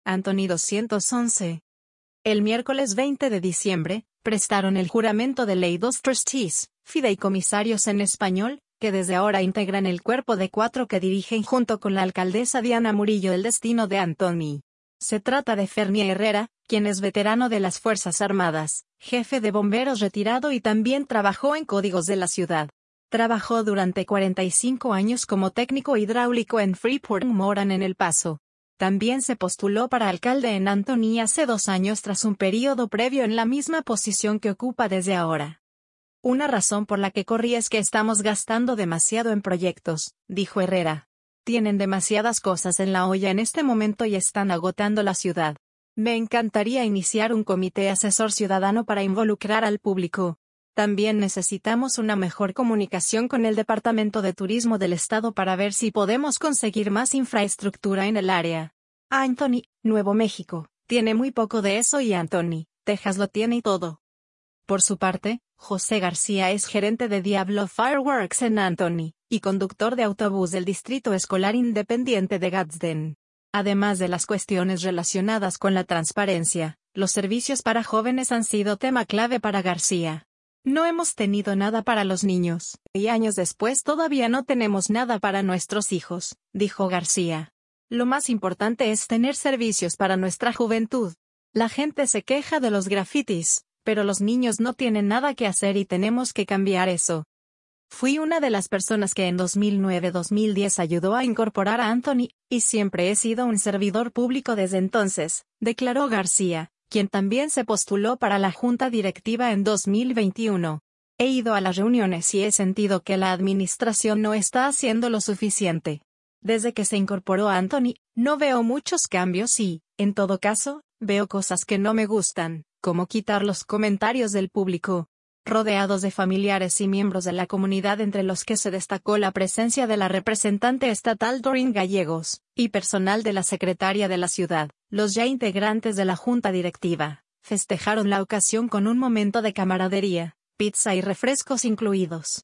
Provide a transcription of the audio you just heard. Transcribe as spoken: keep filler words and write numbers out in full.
Anthony doscientos once. El miércoles veinte de diciembre, prestaron el juramento de ley dos trustees, fideicomisarios en español, que desde ahora integran el cuerpo de cuatro que dirigen junto con la alcaldesa Diana Murillo el destino de Anthony. Se trata de Fernie Herrera, quien es veterano de las Fuerzas Armadas, jefe de bomberos retirado y también trabajó en códigos de la ciudad. Trabajó durante cuarenta y cinco años como técnico hidráulico en Freeport Moran en El Paso. También se postuló para alcalde en Anthony hace dos años tras un periodo previo en la misma posición que ocupa desde ahora. Una razón por la que corrí es que estamos gastando demasiado en proyectos, dijo Herrera. Tienen demasiadas cosas en la olla en este momento y están agotando la ciudad. Me encantaría iniciar un comité asesor ciudadano para involucrar al público. También necesitamos una mejor comunicación con el Departamento de Turismo del Estado para ver si podemos conseguir más infraestructura en el área. Anthony, Nuevo México, tiene muy poco de eso y Anthony, Texas lo tiene y todo. Por su parte, José García es gerente de Diablo Fireworks en Anthony, y conductor de autobús del Distrito Escolar Independiente de Gadsden. Además de las cuestiones relacionadas con la transparencia, los servicios para jóvenes han sido tema clave para García. No hemos tenido nada para los niños, y años después todavía no tenemos nada para nuestros hijos, dijo García. Lo más importante es tener servicios para nuestra juventud. La gente se queja de los grafitis, pero los niños no tienen nada que hacer y tenemos que cambiar eso. Fui una de las personas que en dos mil nueve a dos mil diez ayudó a incorporar a Anthony, y siempre he sido un servidor público desde entonces, declaró García, quien también se postuló para la junta directiva en dos mil veintiuno. He ido a las reuniones y he sentido que la administración no está haciendo lo suficiente. Desde que se incorporó Anthony, no veo muchos cambios y, en todo caso, veo cosas que no me gustan, como quitar los comentarios del público. Rodeados de familiares y miembros de la comunidad entre los que se destacó la presencia de la representante estatal Doreen Gallegos, y personal de la secretaria de la ciudad, los ya integrantes de la junta directiva, festejaron la ocasión con un momento de camaradería, pizza y refrescos incluidos.